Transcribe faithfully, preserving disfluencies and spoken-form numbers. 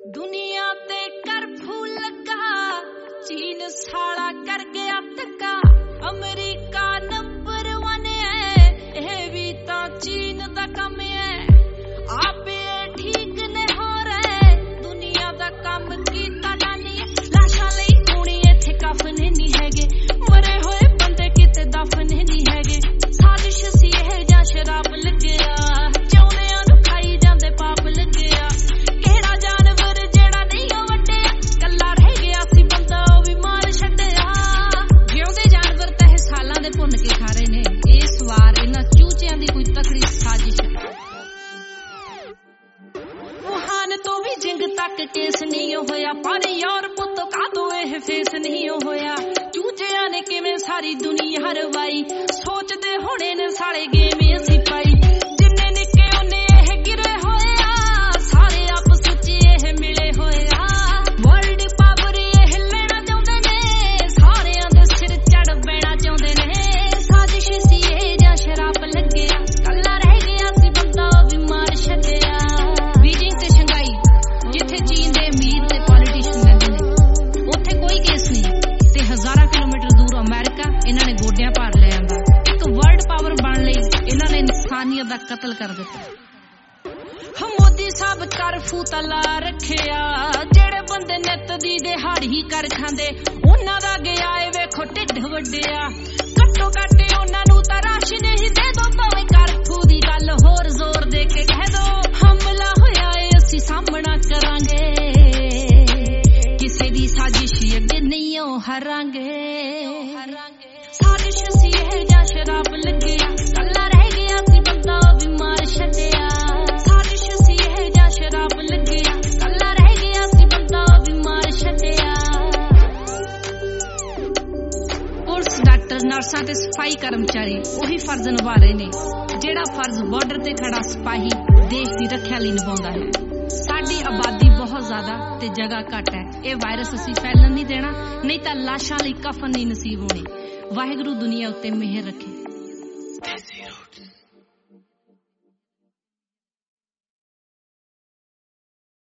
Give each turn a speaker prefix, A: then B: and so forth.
A: दुनिया ते कर्फ्यू लगा, चीन साला कर गया धक्का, अमरीका नंबर वन है, यह भी तो चीन दा कम है, आपे ठीक ने हो रहे, दुनिया दा कम कीता जानी, लाशा लई होनी इत्थे कफन नहीं हैगे, मरे होए बंदे किते दफन नहीं हैगे, साजिश सी है जां शराब लग्गिया, चौंदियां नूं खाई जांदे पाप लग्गिया, केड़ा जानवर जेड़ा नहीं ओ वड्डिया, कल्ला रह गया सी बंदा ओ भी मार छड्डिया, जिउंदे जानवर तां इह सालां दे भुन के खा रहे ने, इस वार इन्हां चूचियां दी कोई तकड़ी साजिश है। वुहान तो भी जिंग तक केस नहीं होया, पर यूरोप तो कादो एह फेस नहीं होया, चूचियां ने किवें सारी दुनिया रवाई, सोचदे होणे ने सारे गेम असीं पाई, जिन्ने निक्के ओने एह गिरे होया, सारे आपस च एह मिले होया, वर्ल्ड पावर एह लेना चाहुंदे ने, सारियां दे सिर चढ़ बैणा चाहुंदे ने, साजिश सी एह जां शराब लग्गिया, कल्ला रह गया सी बंदा ओ भी मार छड्डिया। बीजिंग ते शंघाई जिथे चीन दे अमीर ते पॉलिटिशियन रहंदे ने, उत्थे कोई केस नहीं ते हज़ारां किलोमीटर दूर अमेरिका इन्हां ने गोडियां भार ले आंदा, एक वर्ल्ड पावर बन लई इन्हां ने इंसानियत दा कतल कर दित्ता। हम मोदी साहब कर्फ्यू तला रखिया, जेड़े बंदे नित दी दिहाड़ी ही कर खांदे, उन्हां दा गया ए वेखो ढिड वड्डिया, घट्टो घट्ट उन्हां नूं तां राशन ही दे दो, भावें कर्फ्यू दी गल होर जोर दे के कह दो, हमला होया ए असीं सामना करांगे, किसे दी साजिश अगे नहीं ओ हरांगे, साजिश सी है जां शराब लग्गिया, कल्ला रह गया सी बंदा ओ भी मार छड्डिया, साजिश सी है जां शराब लग्गिया, कल्ला रह गया सी बंदा ओ भी मार छड्डिया। पुलिस डॉक्टर नर्सां ते सफाई कर्मचारी ਉਹੀ फर्ज निभा रहे ने, ਜਿਹੜਾ फर्ज बॉर्डर ते खड़ा सिपाही देश ਦੀ ਰੱਖਿਆ ਲਈ ਨਿਭਾਉਂਦਾ ਹੈ। ਸਾਡੀ ਆਬਾਦੀ ਬਹੁਤ ਜ਼ਿਆਦਾ ਤੇ ਜਗ੍ਹਾ ਘੱਟ ਹੈ, ਇਹ ਵਾਇਰਸ ਅਸੀਂ ਫੈਲਣ ਨਹੀਂ ਦੇਣਾ, ਨਹੀਂ ਤਾਂ ਲਾਸ਼ਾਂ ਲਈ ਕਫਨ ਨਹੀਂ ਨਸੀਬ ਹੋਣੇ। ਵਾਹਿਗੁਰੂ ਦੁਨੀਆ ਉੱਤੇ ਮਿਹਰ ਰੱਖੇ।